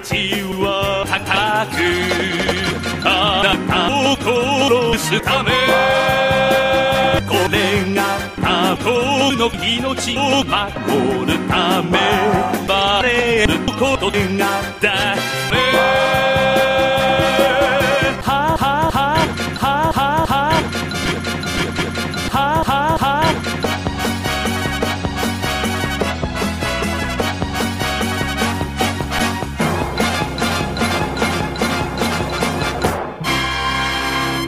口は高くあなたを殺すためこれがあとの命を守るためバレることがだめ